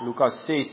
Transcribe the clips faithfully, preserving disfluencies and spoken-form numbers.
Lukas ses,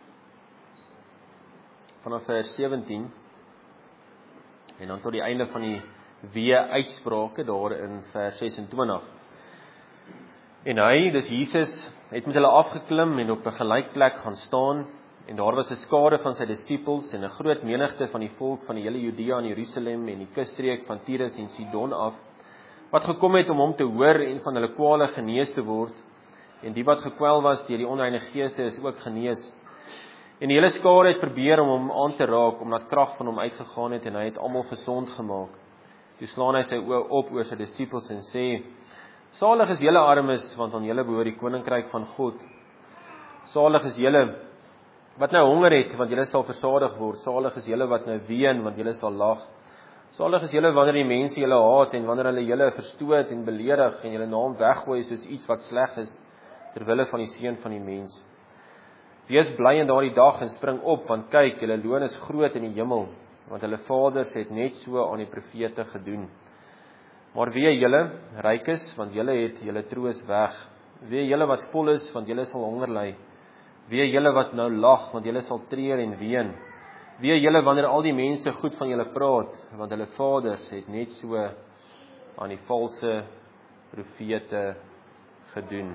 vanaf vers sewentien, en dan tot die einde van die wee-uitsprake daar in vers sesentwintig. En hy, dus Jesus, het met hulle afgeklim en op 'n gelyk plek gaan staan, en daar was 'n skare van sy disippels en 'n groot menigte van die volk van die hele Judea en Jerusalem en die kusstreek van Tyrus en Sidon af, wat gekom het om hom te hoor en van hulle kwale genees te word, en die wat gekwel was deur die onreine geeste is ook genees. En die hele skare het probeer om hom aan te raak, omdat krag van hom uitgegaan het, en hy het almal gesond gemaak. Toe slaan hy sy oë op oor sy disippels en sê, salig is julle armes, want aan julle behoort die koninkryk van God. Salig is julle wat nou honger het, want julle sal versadig word. Salig is julle wat nou ween, want julle sal lag. Salig is julle wanneer die mense julle haat, en wanneer hulle julle verstoot en beledig, en julle naam weggooi soos iets wat sleg is, terwille van die seun van die mens. Wees bly in daardie dag en spring op, want kyk, julle loon is groot in die hemel, want hulle vaders het net so aan die profete gedoen. Maar wee julle, ryk is, want julle het julle troos weg. Wee julle wat vol is, want julle sal honger ly. Wee julle wat nou lag, want julle sal treur en ween. Wee julle wanneer al die mense goed van julle praat, want hulle vaders het net so aan die valse profete gedoen.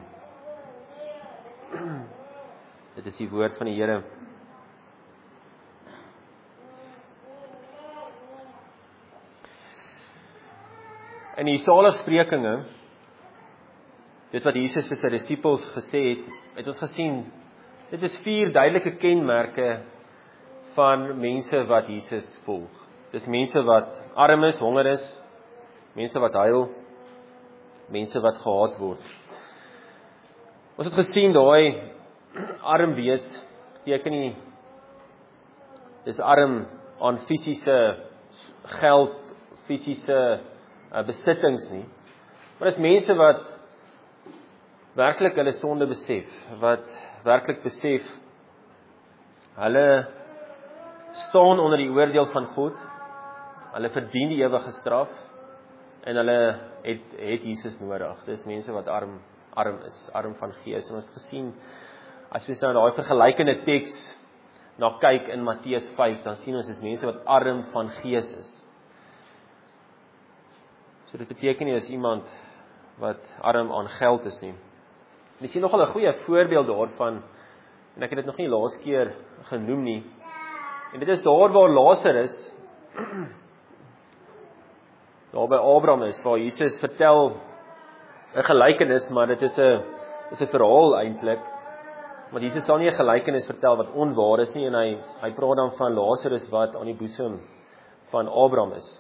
Dit is die woord van die Here. In die saligsprekinge, dit wat Jesus vir sy disippels gesê het, het ons gesien, dit is vier duidelike kenmerke van mense wat Jesus volg. Dis mense wat arm is, honger is, mense wat huil, mense wat gehaat word. Ons het gesien, daai arm wees, beteken nie, dis arm aan fisiese geld, fisiese uh, besittings nie, maar dis mense wat werklik hulle sonde besef, wat werklik besef, hulle staan onder die oordeel van God, hulle verdien die ewige straf, en hulle het, het Jesus nodig. Dis mense wat arm, arm is, arm van gees, en ons het gesien, as ons nou daai vergelykende teks na kyk in Matteus vyf, dan sien ons is mense wat arm van gees is. So dit beteken nie is iemand wat arm aan geld is nie. Ons sien nogal 'n goeie voorbeeld daarvan, en ek het dit nog nie laas keer genoem nie. En dit is daar waar Lazarus, daar by Abraham is, waar Jesus vertel 'n gelykenis, maar dit is 'n is 'n verhaal eintlik. Maar Jesus sal nie 'n gelykenis vertel wat onwaar is nie, en hy hy praat dan van Lazarus wat aan die boesem van Abraham is.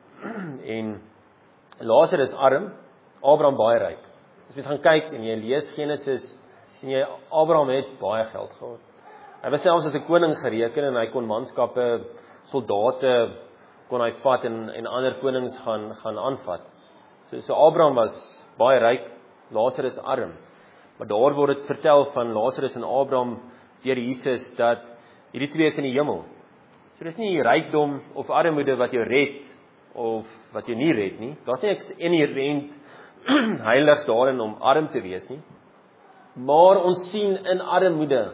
En Lazarus arm, Abraham baie ryk. As jy gaan kyk en jy lees Genesis, sien jy Abraham het baie geld gehad. Hy was selfs as 'n koning gereken, en hy kon manskappe, soldate kon hy vat en en ander konings gaan gaan aanvat. So so Abraham was baie ryk, Lazarus arm. Maar daar word dit vertel van Lazarus en Abraham deur Jesus dat hierdie twee is in die hemel. So dis nie rykdom of armoede wat jou red of wat jou nie red nie. Daar's nie inherent heiligs daarin om arm te wees nie. Maar ons sien in armoede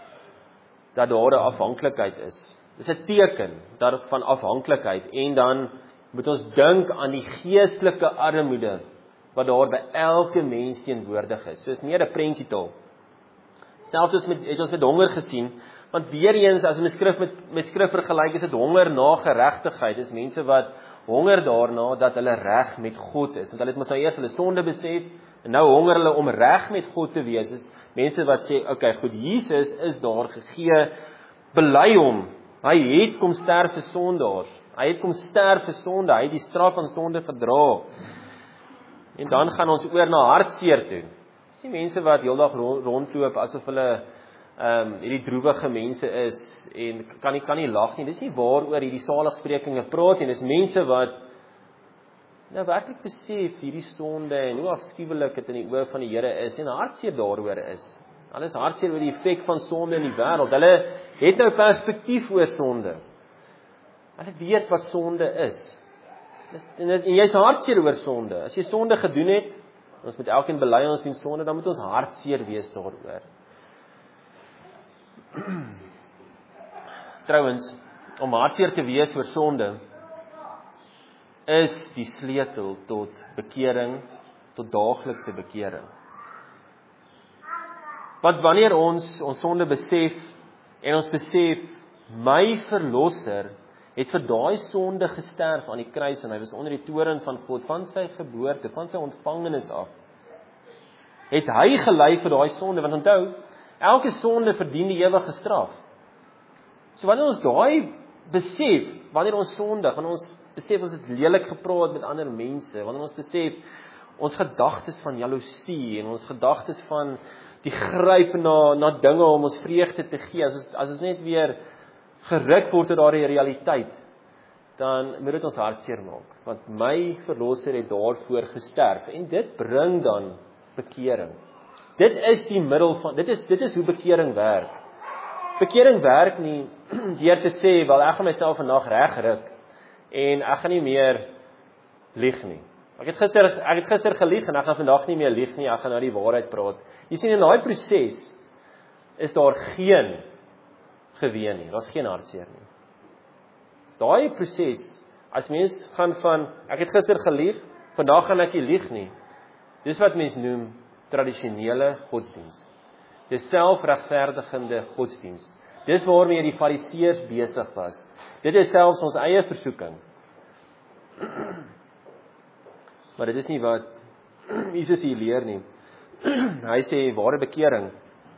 dat daar 'n afhanklikheid is. Dis 'n teken dat van afhanklikheid, en dan moet ons dink aan die geestelike armoede wat daar by elke mens teenwoordig is. So is meer 'n prentjietaal. Selfs as met het ons met honger gesien, want weer eens as ons met skrif met met skrif vergelyk, is dit honger na geregtigheid. Dis mense wat honger daarna dat hulle reg met God is, want hulle het mos nou eers hulle sonde besef, en nou honger hulle om reg met God te wees. Dis mense wat sê, okay, goed, Jesus is daar gegee, bely hom. Hy het kom sterf vir sondaars. Hy het kom sterf vir sonde. Hy het die straf van sonde verdra. En dan gaan ons oor na hartseer toe. Dis nie mense wat heeldag rondloop asof hulle ehm um, hierdie droewige mense is en kan nie kan nie lag nie. Dis nie waaroor hierdie saligsprekinge praat nie. Dis mense wat nou werklik besef hierdie sonde en hoe afskuwelik dit in die oë van die Here is en hartseer daaroor is. Hulle is hartseer oor die effek van sonde in die wêreld. Hulle het nou perspektief oor sonde. Hulle weet wat sonde is. En, en jy is hartseer oor sonde. As jy sonde gedoen het, ons moet elkeen bely ons doen sonde, dan moet ons hartseer wees daaroor. Trouwens, om hartseer te wees oor sonde, is die sleutel tot bekering, tot daaglikse bekering. Want wanneer ons ons sonde besef, en ons besef, my verlosser het vir daai sonde gesterf aan die kruis, en hy was onder die toorn van God, van sy geboorte, van sy ontvangenis af, het hy gelei vir daai sonde, want onthou, elke sonde verdien die ewige straf. So wanneer ons daai besef, wanneer ons sondig, wanneer ons besef ons het lelik gepraat met ander mense, wanneer ons besef ons gedagtes van jaloesie en ons gedagtes van die gryp na na dinge om ons vreugde te gee, as ons, as ons net weer geruk word tot daardie realiteit, dan moet dit ons hartseer maak, want my verlosser het daarvoor gesterf, en dit bring dan bekering. Dit is die middel van, dit is, dit is hoe bekering werk. Bekering werk nie deur te sê, wel ek gaan myself vandag regryk, en ek gaan nie meer lieg nie. Ek het gister, ek het gister gelieg, en ek gaan vandag nie meer lieg nie, ek gaan nou die waarheid praat. Jy sien, in daai proses, is daar geen geween nie, daar is geen hartseer nie. Daai proses, as mens gaan van, ek het gister gelieg, vandag gaan ek nie lieg nie, dis wat mens noem tradisionele godsdienst. Dis selfregverdigende godsdienst. Dis waarmee die fariseërs besig was. Dit is selfs ons eie versoeking. Maar dit is nie wat Jesus hier leer nie. Hy sê, ware bekering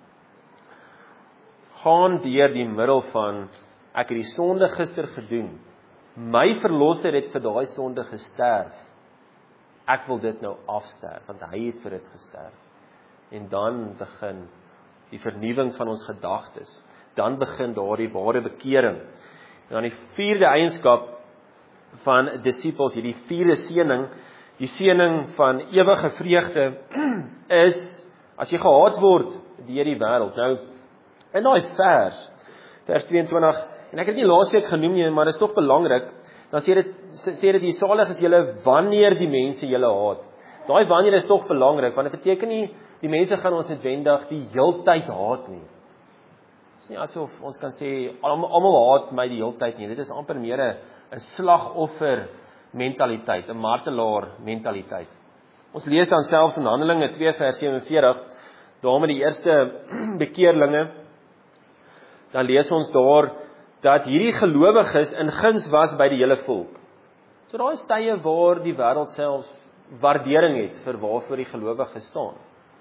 gaan deur die middel van, ek het die sonde gister gedoen, my verlosser het vir daai sonde gesterf, ek wil dit nou afsterf, want hy het vir dit gesterf. En dan begin die vernuwing van ons gedagtes, dan begin daardie ware bekering. En dan die vierde eienskap van disippels, hierdie vierde seëning, die seëning van ewige vreugde, is, as jy gehaat word deur die wêreld. Nou, in daai vers, vers tweeëntwintig, en ek het nie laas week genoem nie, maar dit is tog belangrik, dan sê dit, sê dit, die salig is julle wanneer die mense julle haat. Daai wanneer is tog belangrik, want dit beteken nie, die mense gaan ons netwendig die heeltyd haat nie. Dit is nie asof ons kan sê, almal haat my die heeltyd nie, dit is amper meer 'n slagoffer mentaliteit, 'n martelaar mentaliteit. Ons lees dan selfs in Handelinge twee vers sewenveertig, daar met die eerste bekeerlinge, dan lees ons daar, dat hierdie gelowiges in guns was by die hele volk. So daar is tye waar die wêreld selfs waardering het vir waarvoor die gelowiges staan.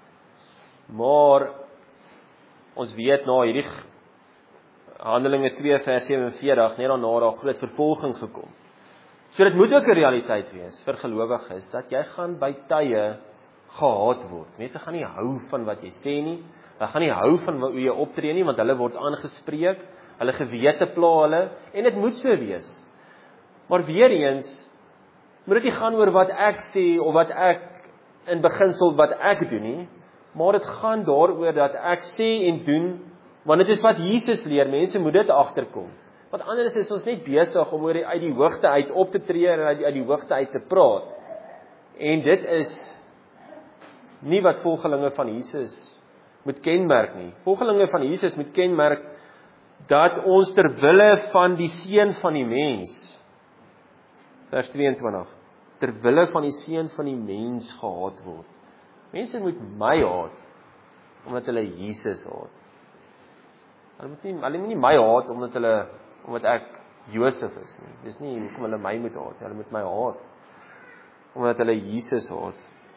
Maar ons weet na hierdie Handelinge twee vers sewenveertig, net daarna daar groot vervolging gekom. So dit moet ook 'n realiteit wees vir gelowiges, dat jy gaan by tye gehaat word. Mense gaan nie hou van wat jy sê nie, hulle gaan nie hou van hoe jy optree nie, want hulle word aangespreek, hulle gewete pla hulle, en dit moet so wees. Maar weer eens, moet dit nie gaan oor wat ek sê, of wat ek, in beginsel wat ek doen nie, maar dit gaan daaroor dat ek sê en doen, want dit is wat Jesus leer, mense moet dit agterkom. Want anders is ons net besig om oor uit die hoogte uit op te tree, en uit die, uit die hoogte uit te praat. En dit is nie wat volgelinge van Jesus moet kenmerk nie. Volgelinge van Jesus moet kenmerk, dat ons ter wille van die seun van die mens, vers tweeëntwintig, ter wille van die seun van die mens gehaat word. Mense moet my haat, omdat hulle Jesus haat. Hulle moet nie, hulle moet nie my haat, omdat hulle, omdat ek Josef is nie. Dis nie hoekom hulle my moet haat, hulle moet my haat, omdat hulle Jesus haat.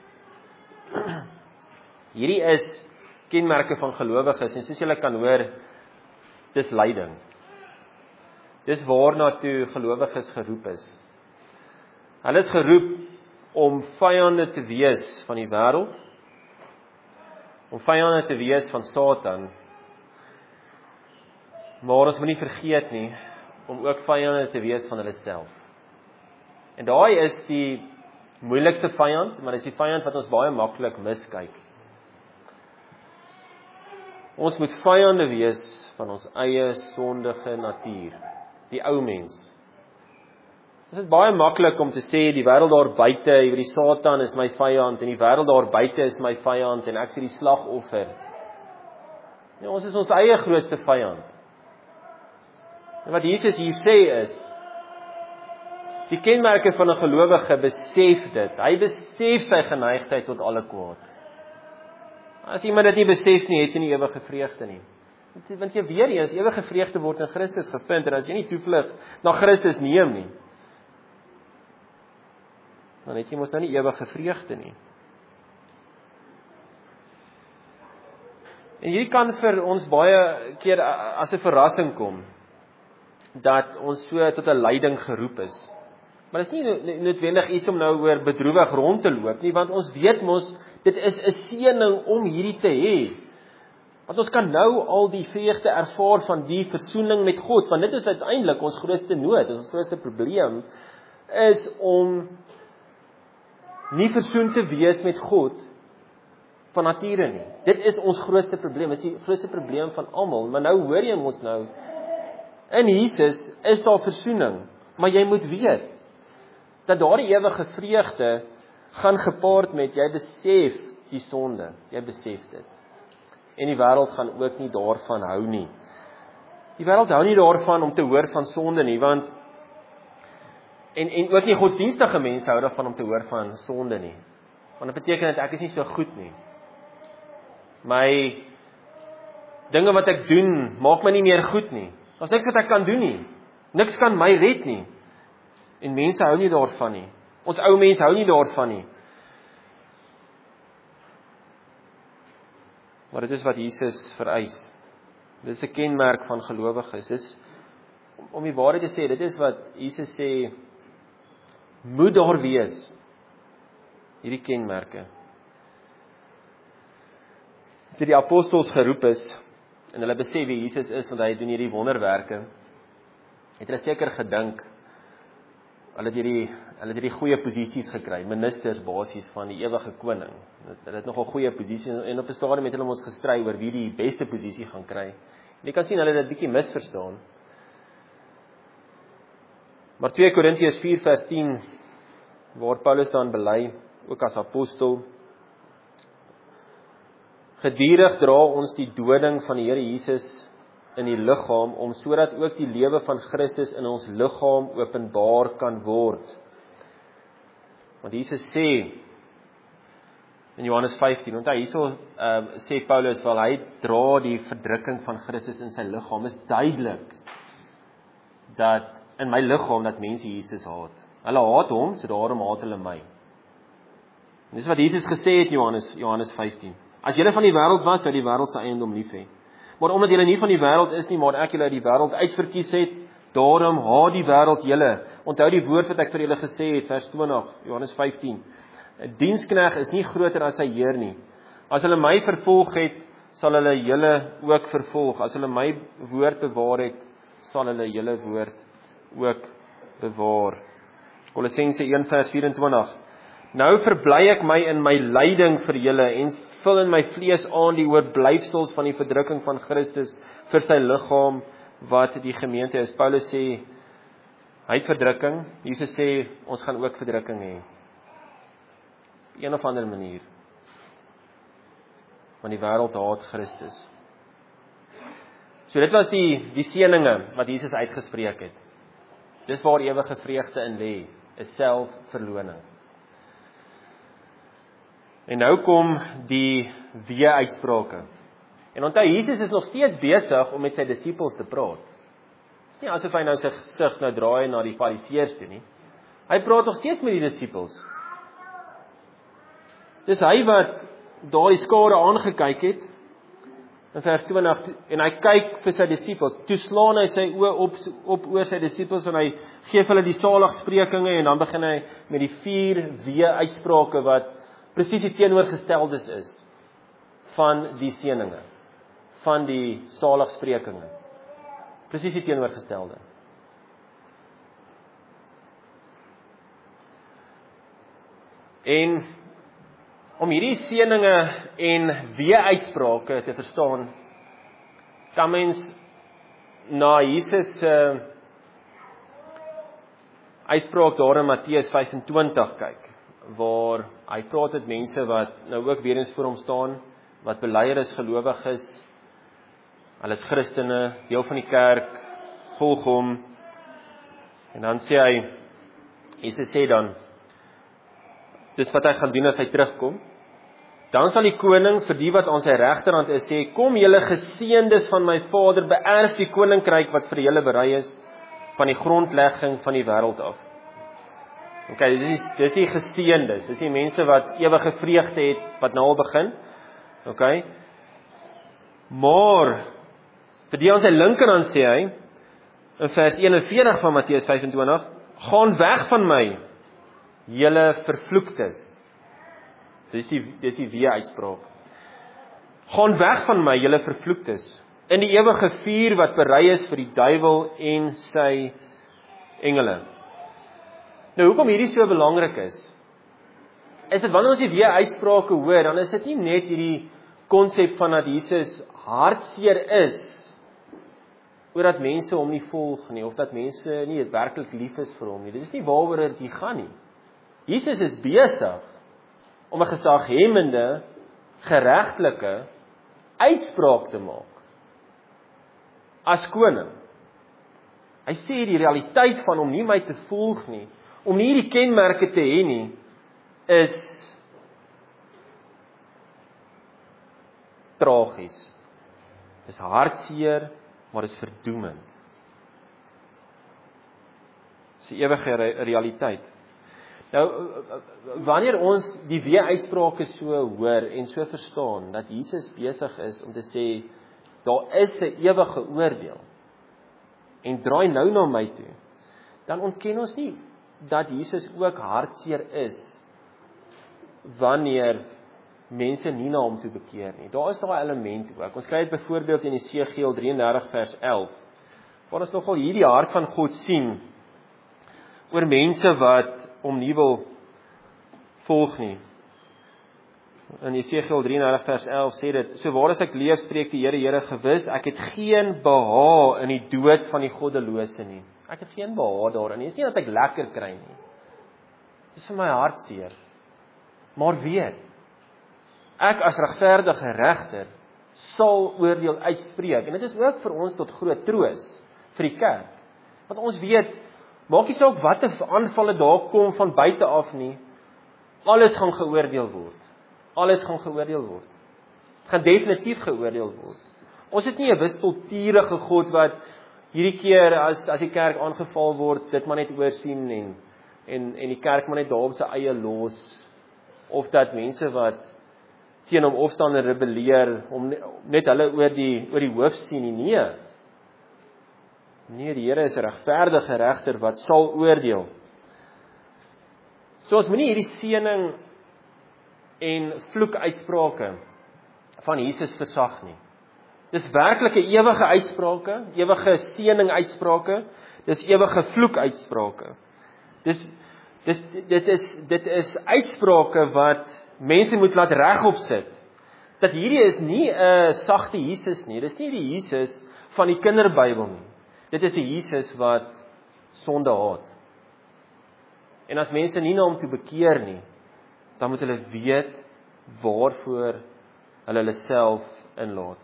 Hierdie is kenmerke van gelowiges, en soos julle kan hoor, dis lyding. Dis waarna toe gelowiges geroep is. Hulle is geroep om vyande te wees van die wêreld, om vyande te wees van Satan, maar ons moet nie vergeet nie, om ook vyande te wees van hulle self. En daai is die moeilikste vyand, maar dis die vyand wat ons baie maklik miskyk. Ons moet vyande wees van ons eie sondige natuur, die ou mens. Dit is baie maklik om te sê, die wêreld daar buite, die Satan is my vyand, en die wêreld daar buite is my vyand, en ek is die slagoffer. Ja, ons is ons eie grootste vyand. En wat Jesus hier sê is, die kenmerke van 'n gelowige besef dit. Hy besef sy geneigtheid tot alle kwaad. As iemand dit nie besef nie, het hy nie ewige vreugde nie. Want jy weer eens, ewige vreugde word in Christus gevind, en as jy nie toevlug na Christus neem nie, dan het jy mos nou nie ewige vreugde nie. En hierdie kan vir ons baie keer as 'n verrassing kom, dat ons so tot 'n lyding geroep is. Maar dit is nie noodwendig iets om nou oor bedroewig rond te loop nie, want ons weet mos, dit is 'n seëning om hierdie te hê. Want ons kan nou al die vreugde ervaar van die versoening met God, want dit is uiteindelik ons grootste nood, ons grootste probleem, is om nie versoen te wees met God van nature nie. Dit is ons grootste probleem, dit is die grootste probleem van almal, maar nou hoor jy ons nou, in Jesus is daar versoening, maar jy moet weet, dat daardie ewige vreugde gaan gepaard met, jy besef die sonde, jy besef dit. En die wêreld gaan ook nie daarvan hou nie. Die wêreld hou nie daarvan om te hoor van sonde nie, want, en, en ook nie godsdienstige mense hou daarvan om te hoor van sonde nie. Want dit beteken dat ek is nie so goed nie. My dinge wat ek doen, maak my nie meer goed nie. Daar's niks wat ek kan doen nie. Niks kan my red nie. En mense hou nie daarvan nie. Ons ou mense hou nie daarvan nie. Maar dit is wat Jesus vereis. Dit is 'n kenmerk van gelowiges. Dis om die waarheid te sê, dit is wat Jesus sê, moet daar wees. Hierdie kenmerke. Toe die apostels geroep is, en hulle besef wie Jesus is, want hy doen hierdie wonderwerke, het hulle seker gedink, hulle het hierdie, hulle het hierdie goeie posisies gekry, ministers basies van die ewige koning. Hulle het nogal goeie posisies, en op 'n stadium het hulle ons gestry oor wie die beste posisie gaan kry. En jy kan sien, hulle het dit bietjie misverstaan. Maar twee Korintiërs vier vers tien, waar Paulus dan bely, ook as apostel, gedurig dra ons die doding van die Here Jesus in die liggaam, om sodat ook die lewe van Christus in ons liggaam openbaar kan word. Want Jesus sê, in Johannes vyftien, want hy hierso uh, sê Paulus, wel hy dra die verdrukking van Christus in sy liggaam, is duidelik, dat in my liggaam, dat mense Jesus haat. Hulle haat hom, so daarom haat hulle my. En dis wat Jesus gesê het, Johannes, Johannes vyftien. As julle van die wêreld was, sou die wêreld sy eiendom lief hê. Maar omdat julle nie van die wêreld is nie, maar ek julle uit die wêreld uitverkies het, daarom haat die wêreld julle. Onthou die woord wat ek vir julle gesê het, vers twintig, Johannes vyftien. 'n Dienskneg is nie groter as sy heer nie. As hulle my vervolg het, sal hulle julle ook vervolg. As hulle my woord bewaar het, sal hulle julle woord ook bewaar. Kolossense een vers vyf en twintig. Nou verbly ek my in my lyding vir julle en vul in my vlees aan die oorblyfsels van die verdrukking van Christus vir sy liggaam wat die gemeente is. Paulus sê, hy het verdrukking. Jesus sê, ons gaan ook verdrukking hê. Op een of ander manier. Want die wêreld haat Christus. So dit was die, die seëninge wat Jesus uitgespreek het. Dis waar ewige vreugde in lê, is selfverloning. En nou kom die wee-uitsprake. En onthou, Jesus is nog steeds besig om met sy disippels te praat. Dit is nie asof hy nou sy gesig nou draai na die fariseërs toe nie. Hy praat nog steeds met die disippels. Dis hy wat daar die skare aangekyk het, in vers twintig, en hy kyk vir sy disippels. Toe slaan hy sy oë op, op oor sy disippels, en hy gee hulle die saligsprekinge, en dan begin hy met die vier wee-uitsprake wat presies die teenoorgesteldes is van die seëninge, van die saligsprekinge. Presies die teenoorgestelde. En om hierdie seëninge en wee-uitsprake te verstaan, kan mens na Jesus se uh, uitspraak daar in Matteus vyf en twintig kyk, waar hy praat met mense wat nou ook weer eens voor hom staan, wat bely is gelowig is, hulle is Christene, deel van die kerk, volg hom, en dan sê hy, Jesus sê dan, dis wat hy gaan doen as hy terugkom, dan sal die koning vir die wat aan sy regterhand is sê, kom julle geseëndes van my Vader, beerf die koninkryk wat vir julle berei is, van die grondlegging van die wêreld af. Ok, dis die, dis die geseëndes, dis die mense wat ewige vreugde het, wat nou al begin, ok, maar, vir die aan sy linkerhand sê hy, in vers eenenveertig van Matteus vyf en twintig, gaan weg van my, julle vervloektes. Dis die, dis die wee-uitspraak. Gaan weg van my, julle vervloektes, in die ewige vuur wat berei is vir die duiwel en sy engele. Nou, hoekom hierdie so belangrik is, is dit wanneer ons die wee-uitsprake hoor, dan is dit nie net hierdie konsep van dat Jesus hartseer is, oor dat mense hom nie volg nie, of dat mense nie werklik lief is vir hom nie. Dit is nie waaroor dit hier gaan nie. Jesus is besig om 'n gesaghemmende, geregtelike uitspraak te maak as koning. Hy sê die realiteit van om nie my te volg nie, om nie hierdie kenmerke te hê nie, is tragies. Dis hartseer, maar is verdoemend. Dis die ewige re- realiteit. Nou, wanneer ons die wee-uitsprake so hoor en so verstaan, dat Jesus besig is om te sê, daar is 'n ewige oordeel, en draai nou na my toe, dan ontken ons nie, dat Jesus ook hartseer is, wanneer mense nie na hom toe bekeer nie. Daar is daar 'n element ook. Ons kry dit byvoorbeeld in Esegiel drieëndertig vers elf, waar ons nogal hierdie hart van God sien, oor mense wat om nie wil volg nie. In Esegiel drieëndertig vers elf sê dit, so waar as ek leef, spreek die Here, Here gewis, ek het geen behaag in die dood van die goddelose nie. Ek het geen behaag daarin nie. Dit is nie dat ek lekker kry nie. Dit is vir my hartseer. Maar weet, ek as regverdige regter sal oordeel uitspreek. En dit is ook vir ons tot groot troos, vir die kerk. Want ons weet, maak nie saak wat 'n aanvalle daar kom van buite af nie, alles gaan geoordeel word. Alles gaan geoordeel word. Het gaan definitief geoordeel word. Ons het nie 'n wispelturige God wat hierdie keer as as die kerk aangeval word, dit maar net oorsien en en en die kerk maar net daar op sy eie los, of dat mense wat teen hom opstaan en rebelleer, om net hulle oor die oor die hoof sien nie. Nee. Nee, die Here is 'n regverdige regter wat sal oordeel. So ons moenie hierdie seëning en vloekuitsprake van Jesus versag nie. Dis werklik 'n ewige uitsprake, ewige seëning uitsprake, dis ewige vloekuitsprake. Dis dis dit is dit is uitsprake wat mense moet laat regop sit. Dat hierdie is nie 'n sagte Jesus nie, dis nie die Jesus van die kinderbybel nie. Dit is 'n Jesus wat sonde haat. En as mense nie na hom toe bekeer nie, dan moet hulle weet waarvoor hulle hulle self inlaat.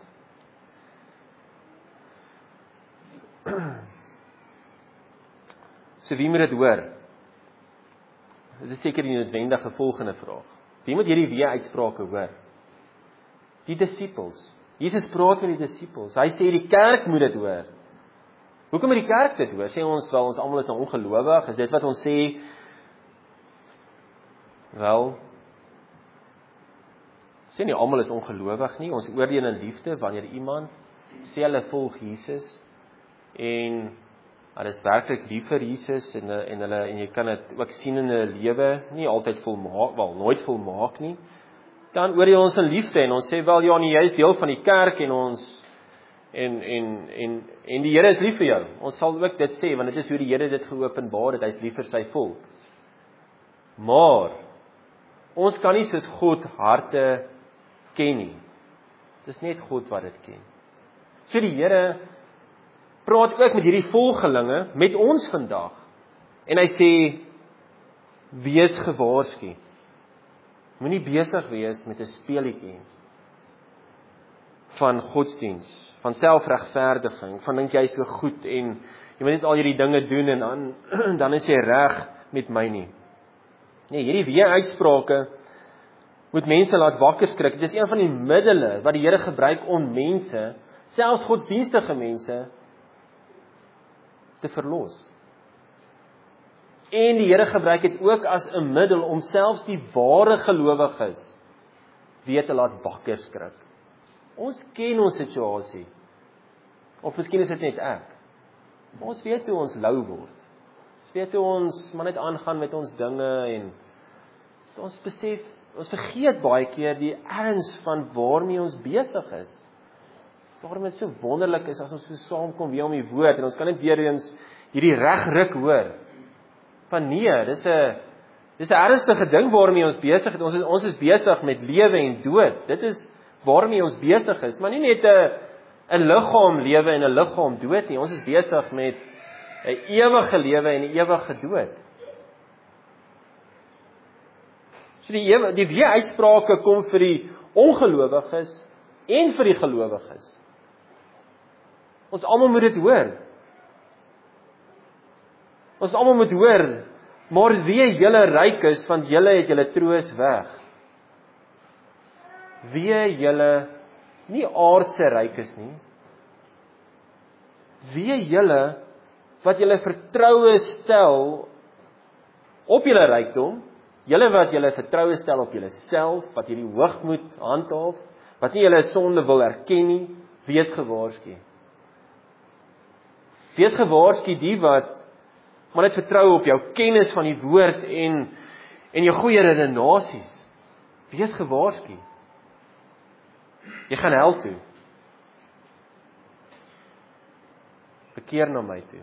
So wie moet dit hoor? Dit is seker die noodwendige volgende vraag. Wie moet hierdie wee-uitsprake hoor? Die disippels. Jesus praat met die disippels. Hy sê die kerk moet dit hoor. Hoekom moet die kerk dit hoor? Sê ons wel ons almal is nou ongelowig? Is dit wat ons sê? Wel, sê nie almal is ongelowig nie. Ons oordeel in liefde wanneer iemand sê hulle volg Jesus en hulle is werklik lief vir Jesus en en hulle en jy kan dit ook sien in hulle lewe, nie altyd volmaak, wel nooit volmaak nie. Dan oordeel ons in liefde en ons sê wel ja, nee, jy is deel van die kerk en ons en en en en die Here is lief vir jou. Ons sal ook dit sê want dit is hoe die Here dit geopenbaar het, hy is lief vir sy volk. Maar ons kan nie soos God harte ken nie. Dis net God wat dit ken. So die Here praat ook met hierdie volgelinge, met ons vandag. En hy sê, wees gewaarsku. Moenie besig wees met 'n speelietjie. van godsdiens, van selfregverdiging, van dink jy is so goed en jy moet net al hierdie dinge doen en dan, dan is jy reg met my nie. Nee, hierdie wee-uitsprake moet mense laat wakker skrik. Dit is een van die middele wat die Here gebruik om mense, selfs godsdienstige mense, te verlos. En die Here gebruik dit ook as 'n middel om selfs die ware gelowiges weer te laat wakker skrik. Ons ken ons situasie. Of miskien is dit net ek. Ons weet hoe ons lou word. Ons weet hoe ons maar net aangaan met ons dinge en ons besef, ons vergeet baie keer die erns van waarmee ons besig is. Daarom is dit so wonderlik is as ons so saamkom weer om die woord en ons kan net weer eens hierdie regruk hoor. Van nee, dis 'n dis 'n ernstige ding waarmee ons besig is. Ons is ons is besig met lewe en dood. Dit is waarmee ons besig is, maar nie net 'n 'n liggaam lewe en 'n liggaam dood nie. Ons is besig met 'n ewige lewe en 'n ewige dood. So die ewe, die wee-uitsprake kom vir die ongelowiges en vir die gelowiges. Ons almal moet dit hoor. Ons almal moet hoor, maar wee julle ryk is, want julle het julle troos weg. Wee julle nie aardse ryk is nie. Wee julle wat julle vertroue stel op julle rykdom, julle wat julle vertroue stel op julle self, wat hierdie hoogmoed handhaaf, wat nie julle sonde wil erken nie, wees gewaarsku. Wees gewaarsku die wat maar net vertrou op jou kennis van die woord en en jou goeie redenasies. Wees gewaarsku. Jy gaan hel toe. Bekeer na my toe.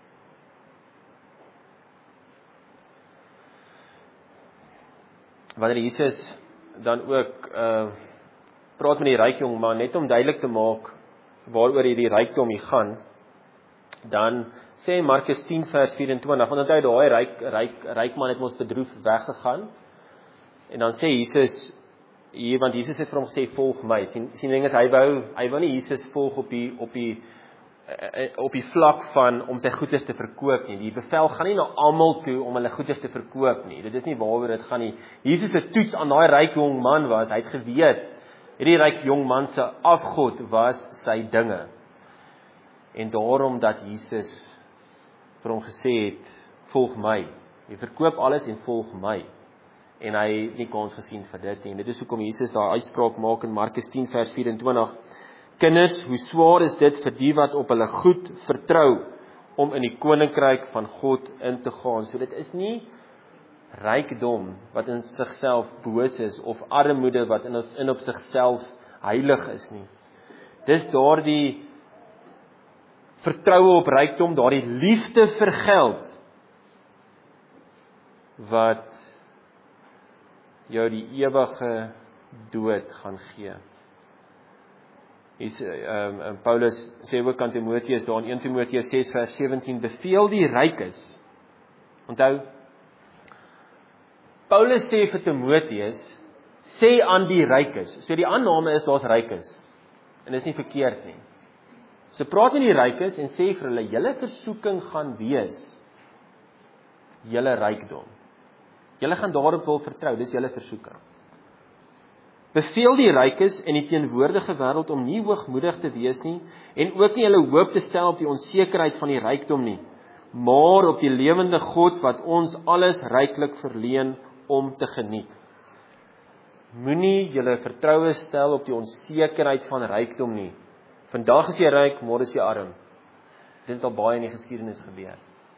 Wanneer Jesus dan ook uh, praat met die ryk jong man, net om duidelik te maak waaroor hierdie rykdom hier gaan, dan sê Markus tien vers vyf-en-twintig, want onthou daai ryk ryk ryk man het mos bedroef weggegaan. En dan sê Jesus hier, want Jesus het vir hom gesê volg my. Sien sien ding is hy wou hy wou nie Jesus volg op die op die op die vlak van om sy goederes te verkoop nie. Die bevel gaan nie na almal toe om hulle goederes te verkoop nie. Dit is nie waaroor dit gaan nie. Jesus se toets aan daai ryk jong man was, hy het geweet hierdie ryk jong man se afgod was sy dinge. En daarom dat Jesus vir hom gesê het, volg my. Jy verkoop alles en volg my. En hy het nie kans gesien vir dit nie. En dit is hoekom Jesus daai uitspraak maak in Markus tien vers vyf-en-twintig. Kinders, hoe swaar is dit vir die wat op hulle goed vertrou om in die koninkryk van God in te gaan. So dit is nie rykdom wat in sigself boos is of armoede wat in, in op sigself heilig is nie. Dis daardie vertroue op rykdom, daardie liefde vir geld wat jou die ewige dood gaan gee. Is, um, Paulus sê ook aan Timoteus daar in een Timoteus ses vers sewentien, beveel die rykes. Onthou, Paulus sê vir Timoteus, sê aan die rykes. So die aanname is daar's rykes. En dis nie verkeerd nie. So praat met die rykes en sê vir hulle, julle versoeking gaan wees julle rykdom. Julle gaan daarop wil vertrou, dis julle versoeking. Beveel die rykes in die teenwoordige wêreld om nie hoogmoedig te wees nie en ook nie hulle hoop te stel op die onsekerheid van die rykdom nie, maar op die lewende God wat ons alles ryklik verleen om te geniet. Moenie julle vertroue stel op die onsekerheid van rykdom nie. Vandag is jy ryk, môre is jy arm. Dit het al baie in die geskiedenis gebeur.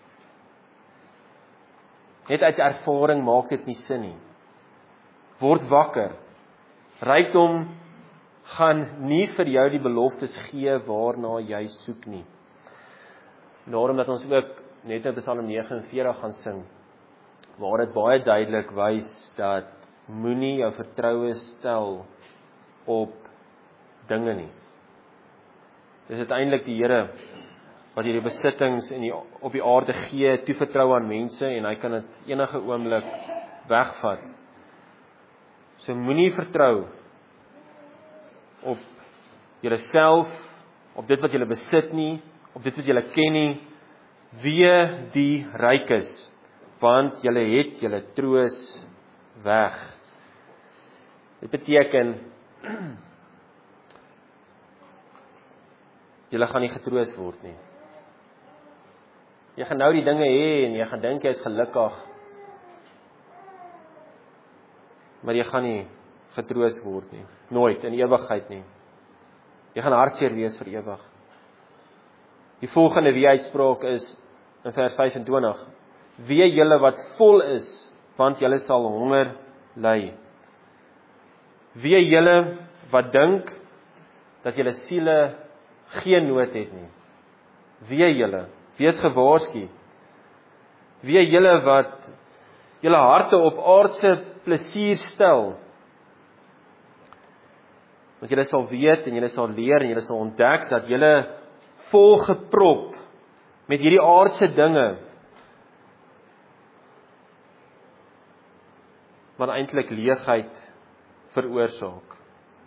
Net uit ervaring maak dit nie sin nie. Word wakker. Rykdom gaan nie vir jou die beloftes gee waarna jy soek nie. Daarom dat ons ook net in Psalm negenenveertig gaan sing, waar dit baie duidelik wys dat moenie jou vertroue stel op dinge nie. Dis uiteindelik die Here wat hierdie besittings in die, op die aarde gee, toevertrou aan mense en hy kan dit enige oomblik wegvat. So moenie vertrou op julleself, op dit wat julle besit nie, op dit wat julle ken nie, wee die ryk is, want julle het julle troos weg. Dit beteken, julle gaan nie getroos word nie. Jy gaan nou die dinge hê en jy gaan dink jy is gelukkig, maar jy gaan nie getroos word nie, nooit, in ewigheid nie. Jy gaan hartseer wees vir ewig. Die volgende wie-uitspraak is in vers vyf-en-twintig. Wee julle wat vol is, want julle sal honger ly. Wee julle wat dink dat julle siele geen nood het nie. Wee julle, wees gewaarsku. Wee julle wat julle harte op aardse plesier stel. Want julle sal weet en julle sal leer en julle sal ontdek dat julle volgeprop met hierdie aardse dinge, wat eintlik leegheid veroorsaak.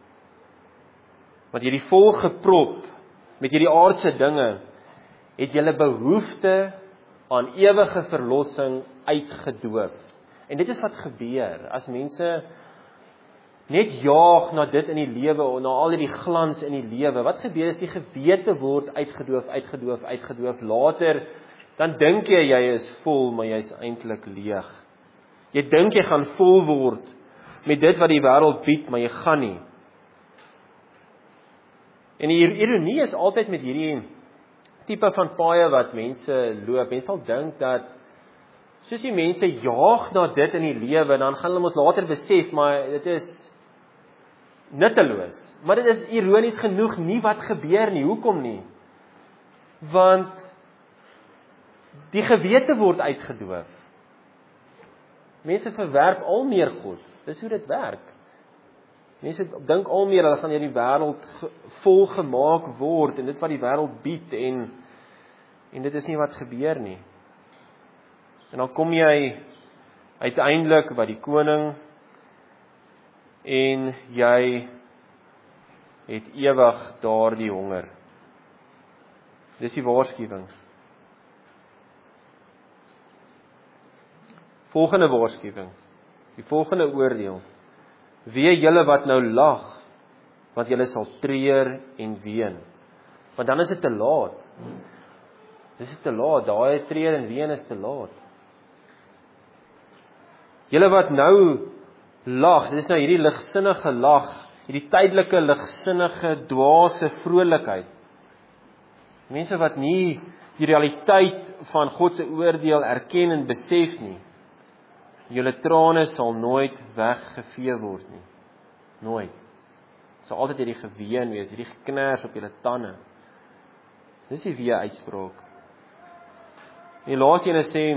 Want hierdie volgeprop met hierdie aardse dinge, het julle behoefte aan ewige verlossing uitgedoop. En dit is wat gebeur, as mense net jaag na dit in die lewe, na al die glans in die lewe. Wat gebeur is die gewete word uitgedoof, uitgedoof, uitgedoof. Later, dan dink jy, jy is vol, maar jy is eintlik leeg. Jy dink jy gaan vol word met dit wat die wêreld bied, maar jy gaan nie. En die ironie is altyd met hierdie tipe van paaie wat mense loop. Mense sal dink dat, soos die mense jaag na dit in die lewe, dan gaan hulle ons later besef, maar dit is nutteloos. Maar dit is ironies genoeg nie wat gebeur nie. Hoekom nie? Want die gewete word uitgedoof. Mense verwerp al meer God. Dis hoe dit werk. Mense dink al meer, hulle gaan hierdie wêreld volgemaak word, en dit wat die wêreld bied, en, en dit is nie wat gebeur nie. En dan kom jy uiteindelik by die koning, en jy het ewig daardie honger. Dis die waarskuwing. Volgende waarskuwing, die volgende oordeel. Wee julle wat nou lag, want julle sal treur en ween. Want dan is dit te laat. Dis te laat, daai treur en ween is te laat. Julle wat nou lag, dit is nou hierdie ligsinnige lag, hierdie tydelike ligsinnige dwaase vrolikheid. Mense wat nie die realiteit van God se oordeel erken en besef nie. Julle trane sal nooit weggevee word nie. Nooit. Sal altyd hierdie geween wees, hierdie geknars op julle tande. Dis die wie-uitspraak. En die laaste ene sê,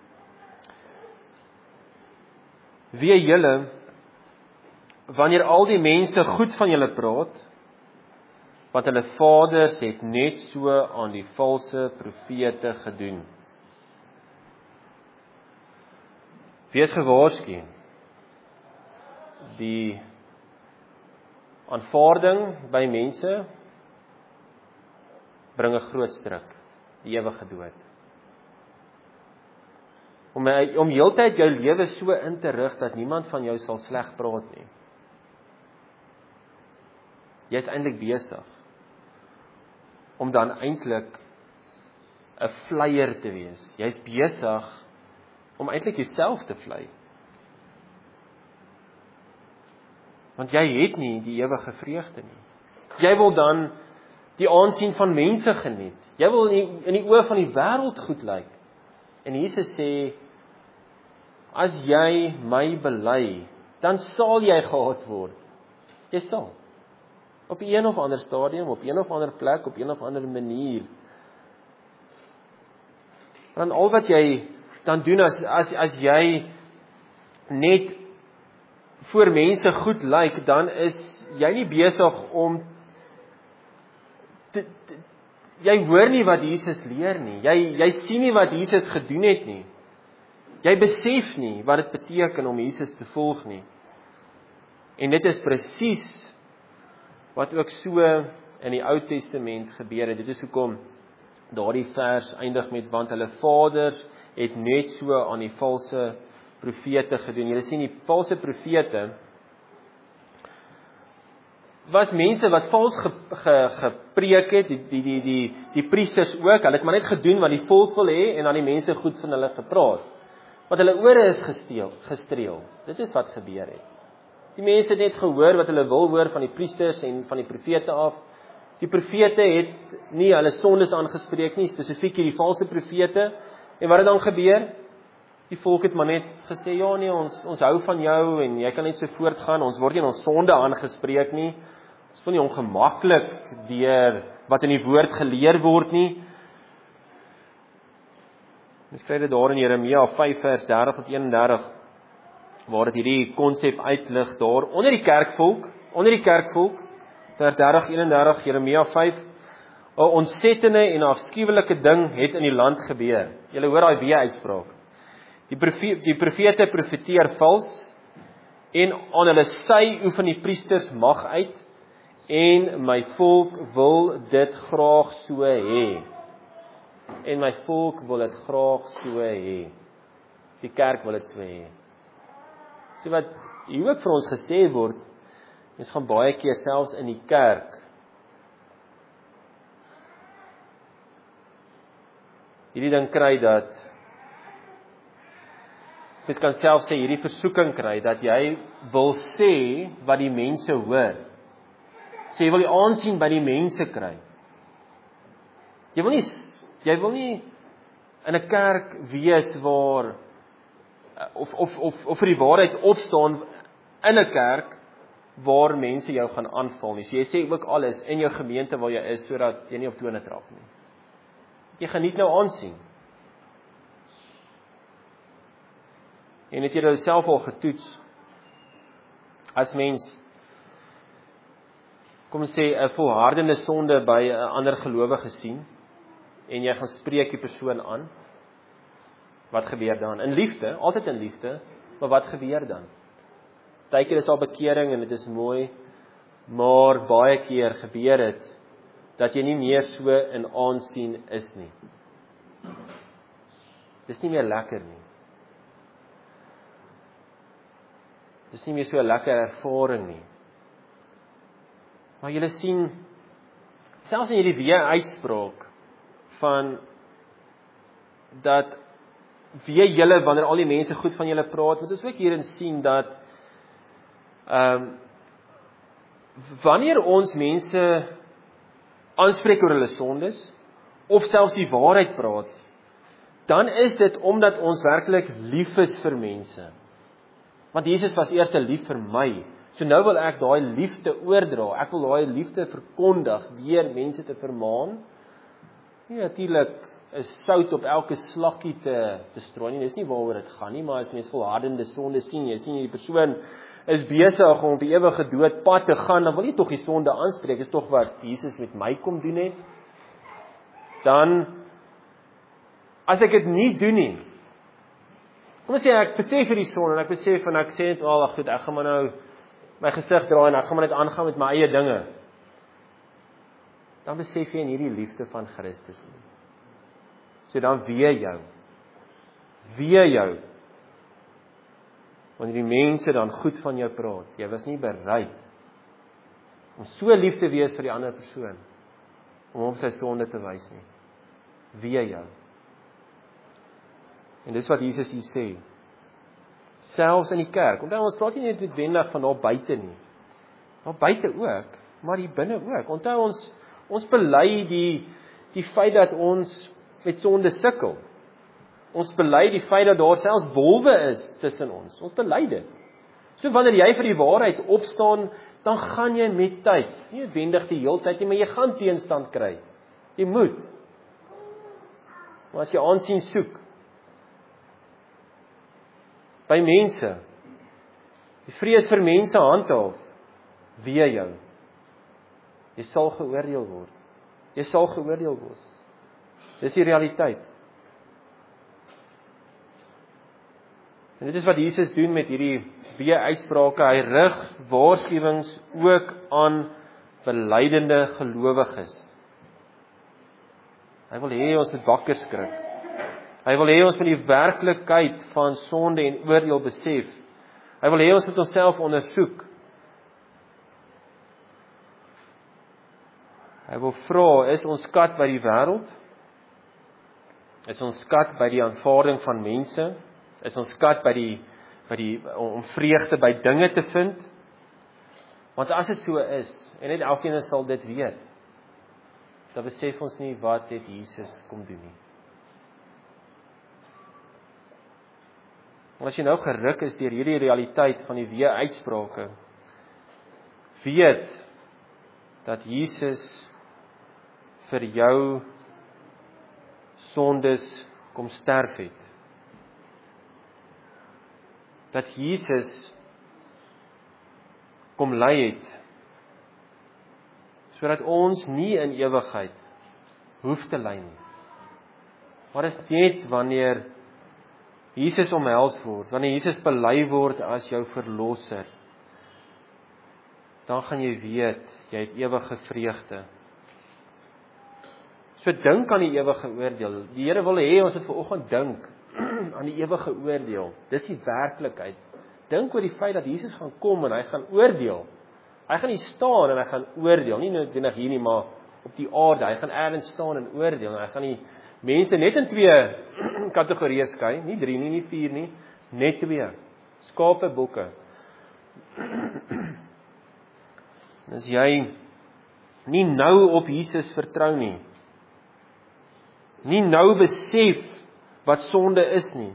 wee julle, wanneer al die mense goed van julle praat, want hulle vaders het net so aan die valse profete gedoen. Wees gewaarsku. Die aanvaarding by mense bring 'n groot stryk, die ewige dood. Om, om heeltyd jou lewe so in te rig, dat niemand van jou sal sleg praat nie. Jy is eintlik besig, om dan eintlik 'n vleier te wees. Jy is besig, om eintlik jouself te vlei. Want jy het nie die ewige vreugde nie. Jy wil dan die aansien van mense geniet. Jy wil in die, in die oë van die wêreld goed lyk. En Jesus sê, as jy my bely, dan sal jy gehaat word. Jy sal. Op een of ander stadium, op een of ander plek, op een of ander manier. Dan al wat jy dan doen, as, as, as jy net voor mense goed lyk, dan is jy nie besig om te, te, jy hoor nie wat Jesus leer nie, jy, jy sien nie wat Jesus gedoen het nie, jy besef nie wat dit beteken om Jesus te volg nie, en dit is presies wat ook so in die Ou Testament gebeur het. Dit is hoekom daardie vers eindig met, want hulle vaders het net so aan die valse profete gedoen. Julle sien, die valse profete was mense wat vals ge, ge, gepreek het, die, die, die, die, die priesters ook, hulle het maar net gedoen wat die volk wil hê, en dan die mense goed van hulle gepraat. Want hulle ore is gesteel, gestreel. Dit is wat gebeur het. Die mense het net gehoor wat hulle wil hoor van die priesters en van die profete af. Die profete het nie hulle sondes aangespreek nie, spesifiek hierdie valse profete. En wat het dan gebeur? Die volk het maar net gesê, ja nee, ons, ons hou van jou, en jy kan net so voortgaan, ons word nie in ons sonde aangespreek nie. Ons voel nie ongemaklik deur wat in die woord geleer word nie. Ons kry dit daar in Jeremia vyf vers dertig tot eenendertig, waar dit hierdie konsep uitlig daar, onder die kerkvolk, onder die kerkvolk, vers dertig, eenendertig, Jeremia vyf, 'n ontsettende en afskuwelike ding het in die land gebeur. Julle hoor daai weer uitspraak. Die, profe, die profete profeteer vals, en aan hulle sy oefen die priesters mag uit, en my volk wil dit graag so hê. En my volk wil dit graag so hê. Die kerk wil dit so hê. So wat hier ook vir ons gesê word, ons gaan baie keer selfs in die kerk hierdie ding kry dat mens kan self sê hierdie versoeking kry dat jy wil sê wat die mense hoor. So jy wil die aansien by die mense kry. Jy wil nie jy wil nie in 'n kerk wees waar of of of of vir die waarheid opstaan in 'n kerk waar mense jou gaan aanval nie. So jy sê ook alles in jou gemeente waar jy is sodat jy nie op tone trap nie. Jy geniet nou aansien. En het jy dit self al getoets? As mens kom ons sê 'n volhardende sonde by 'n ander gelowige sien en jy gaan spreek die persoon aan, wat gebeur dan? In liefde, altyd in liefde, maar wat gebeur dan? Partykeer is daar bekering en dit is mooi, maar baie keer gebeur dit dat jy nie meer so in aansien is nie. Dis nie meer lekker nie. Dis nie meer so 'n lekker ervaring nie. Maar julle sien, selfs in hierdie weer uitspraak van dat wie julle, wanneer al die mense goed van julle praat, moet ons ook hierin sien dat ehm um, wanneer ons mense aanspreek oor hulle sondes, of selfs die waarheid praat, dan is dit omdat ons werklik lief is vir mense. Want Jesus was eers lief vir my, so nou wil ek daai liefde oordra, ek wil daai liefde verkondig, deur mense te vermaan. Nie natuurlik is sout op elke slakkie te, te strooi nie, dis nie waaroor dit gaan nie, maar as mens volhardende sonde sien, jy sien die persoon is besig om op die ewige dood pad te gaan, dan wil jy tog die sonde aanspreek, is tog wat Jesus met my kom doen het. Dan, as ek dit nie doen nie, kom ons sê, ek besef vir die sonde, en ek besef, en ek sê net, oh, goed, ek gaan maar nou my gesig draai, en ek gaan maar net aangaan met my eie dinge, dan besef jy in hierdie liefde van Christus nie. So dan wee jou, wee jou, wanneer die mense dan goed van jou praat, jy was nie bereid om so lief te wees vir die ander persoon, om hom sy sonde te wys nie. Wee jou. En dis wat Jesus hier sê. Selfs in die kerk, onthou ons praat nie net noodwendig van daar buite nie, daar buite ook, maar hier binne ook. Onthou ons, ons bely die, die feit dat ons met sonde sukkel. Ons bely die feit dat daar selfs wolwe is tussen ons. Ons bely dit. So wanneer jy vir die waarheid opstaan, dan gaan jy met tyd, nie noodwendig die hele tyd nie, maar jy gaan teenstand kry. Jy moet. Maar as jy aansien soek by mense, die vrees vir mense handhaaf, wee jou. Jy sal geoordeel word. Jy sal geoordeel word. Dis die realiteit. En dit is wat Jesus doen met hierdie weer uitsprake. Hy rig waarskuwings ook aan belydende gelowiges. Hy wil hê ons moet wakker skrik. Hy wil hê ons moet die werklikheid van sonde en oordeel besef. Hy wil hê ons moet onsself ondersoek. Hy wil vra, is ons skat by die wêreld? Is ons skat by die aanvaarding van mense? Is ons skat by die, by die om vreugde by dinge te vind? Want as dit so is, en net elkeen sal dit weet, dan besef ons nie wat het Jesus kom doen nie. Maar as jy nou geruk is deur hierdie realiteit van die wee uitsprake, weet dat Jesus vir jou sondes kom sterf het. Dat Jesus kom ly het, sodat ons nie in ewigheid hoef te ly nie. Maar is net wanneer Jesus omhels word, wanneer Jesus bely word as jou verlosser, dan gaan jy weet, jy het ewige vreugde. So dink aan die ewige oordeel. Die Here wil hê ons moet vanoggend dink aan die ewige oordeel. Dis die werklikheid. Dink oor die feit dat Jesus gaan kom en hy gaan oordeel. Hy gaan nie staan en hy gaan oordeel, nie noodwendig hier nie, maar op die aarde. Hy gaan ergens staan en oordeel en hy gaan nie mense net in twee kategorieë skei, nie drie nie, nie vier nie, net twee. Skape, bokke. En as jy nie nou op Jesus vertrou nie, nie nou besef wat sonde is nie,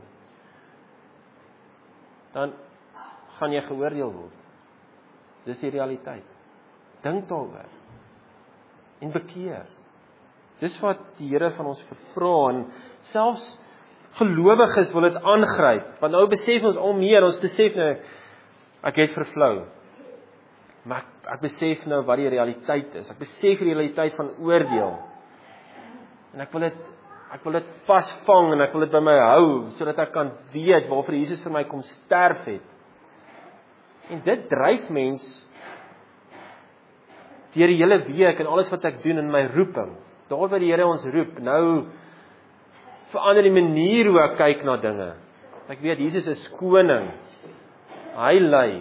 dan gaan jy geoordeel word. Dis die realiteit. Dink daaroor en bekeer. Dis wat die Here van ons vra, en selfs gelowiges wil dit aangryp, want nou besef ons al meer, ons besef nou, ek het vervlou, maar ek, ek besef nou wat die realiteit is, ek besef die realiteit van oordeel, en ek wil dit, ek wil dit vasvang, en ek wil dit by my hou, sodat ek kan weet, waarvoor Jesus vir my kom sterf het, en dit dryf mens, deur die hele week, en alles wat ek doen in my roeping, daar waar die Here ons roep, nou verander die manier hoe ek kyk na dinge. Ek weet, Jesus is koning. Hy lei.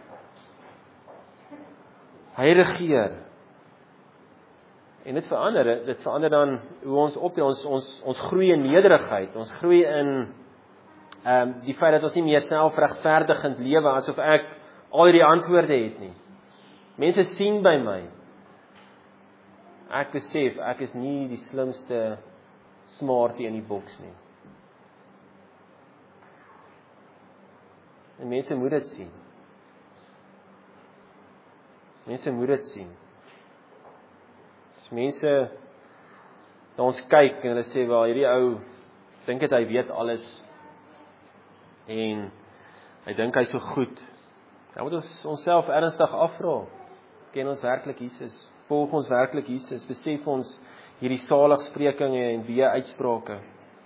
Hy regeer. En dit verander, dit verander dan hoe ons optree, ons, ons, ons groei in nederigheid, ons groei in um, die feit dat ons nie meer selfregverdigend lewe, asof ek al die antwoorde het nie. Mense sien by my, ek besef, ek is nie die slimste smartie in die boks nie. En mense moet dit sien. Mense moet dit sien. As mense na ons kyk en hulle sê, wel, hierdie ou dink dit hy weet alles en hy dink hy is so goed, dan moet ons onsself ernstig afvra, ken ons werklik Jesus? Volg ons werklik Jesus? Besef ons hierdie saligsprekinge en wee uitsprake?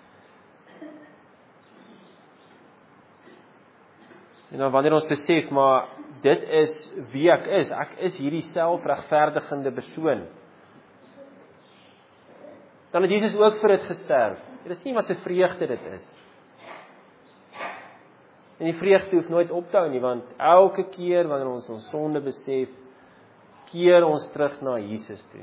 En dan wanneer ons besef, maar dit is wie ek is, ek is hierdie selfregverdigende persoon, dan het Jesus ook vir dit gesterf. Dit is nie wat sy vreugde dit is. En die vreugde hoef nooit op te hou nie, want elke keer wanneer ons ons sonde besef, keer ons terug na Jesus toe.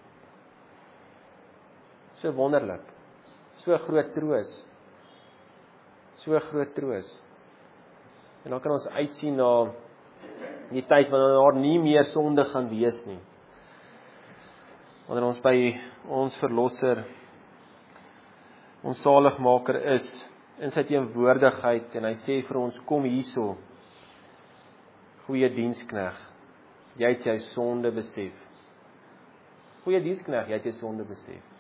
So wonderlik. So groot troos. So groot troos. En dan kan ons uitsien na die tyd wanneer daar nie meer sonde gaan wees nie. Wanneer ons by ons verlosser, ons saligmaker is, in sy teenwoordigheid, en hy sê vir ons, kom hierso, goeie dienskneg. Jy het jou sonde besef. Goeie dienskneg, jy het jou sonde besef.